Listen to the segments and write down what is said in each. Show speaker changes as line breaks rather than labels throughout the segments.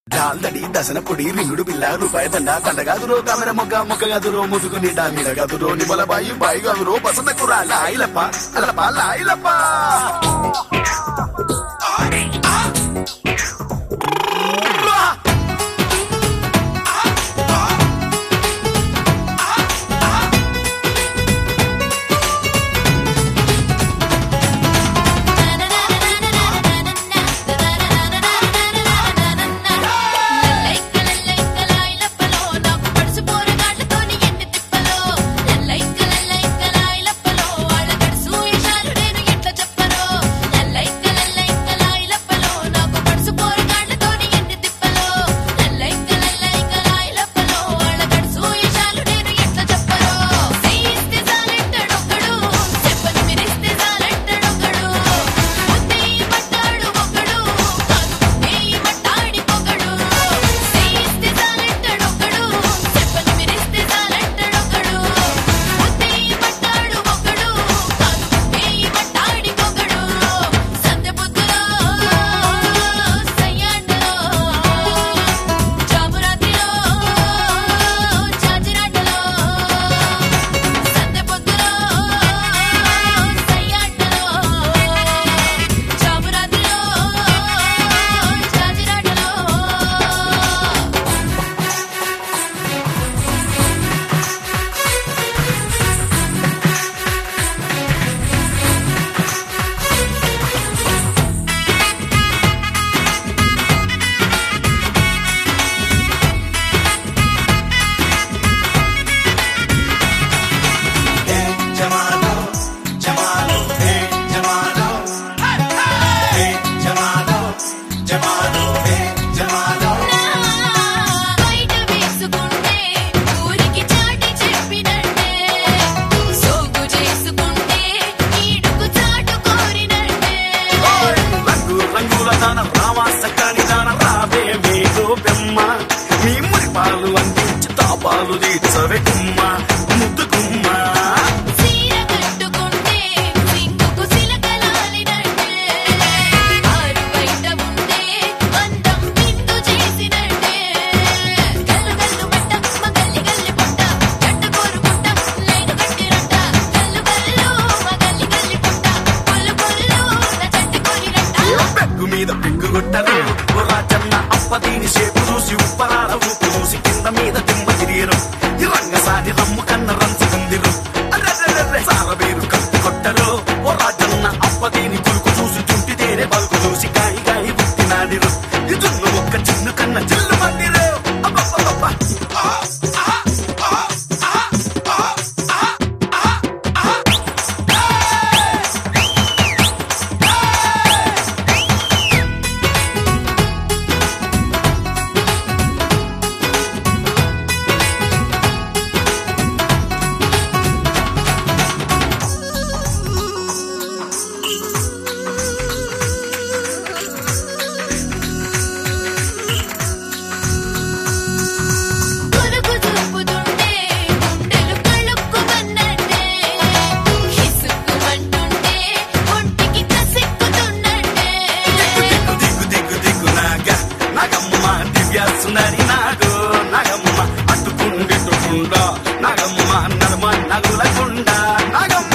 డాల్దడి దశన పొడి రింగుడు పిల్ల రూపాయి దండ దండగాదురో కమర మొగ్గగాదురో ముసుగు నిండా నీడగాదురో నిమల బాయి బాయిగాదురో బసంత కూర లాయిలప్ప అలప లాయిలప్ప పాలు అందించి తాపాలు తీర్చవే కుమ్మ ముద్దు కుమ్మ పెగ్గు మీద పెగ్గు కొట్టరు రాజన్న అప్పదీని చేపు చూసి ఉప్పరాల ఊపు చూసి కింద మీద తిమ్మ తిరిగరు ఈ రంగసాని రమ్ము కన్న రంచుకుందిరు సారబేరు కత్తి కొట్టరు ఓ రాజన్న అప్పదీని కురుకు చూసి చుంటి తేరే బలుకు చూసి గాయి గాయి పుట్టినాడిరు ఈ జున్ను ఒక్క చిన్ను కన్న చిల్లు మందిరు సుందరి నాగో నాగమ్మ అట్టుకుండ నాగమ్మ నర్మ నగులకుండ నాగమ్మ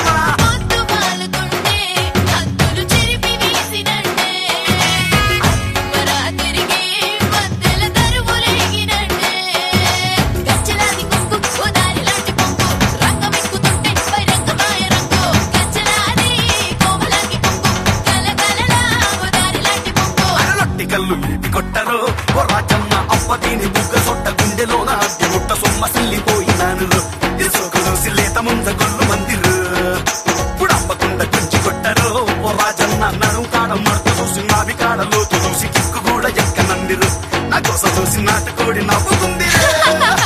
కల్లు కొట్టరు ఓ రాజమ్మ అప్పదీని బుగ్గ సొట్ట గుండెలోన అద్దె ముట్ట సొమ్మ సిల్లిపోయినాను ఇసుకలు సిల్లేత ముంద గొల్లు మందిరు పుడమ్మకుండ గుంచి కొట్టరు ఓ రాజన్న నడు కాడ మడత చూసి నావి కాడ లోతు చూసి కిక్కు కూడా ఎక్కనందిరు నా కోసం చూసి నాటుకోడి నవ్వుకుంది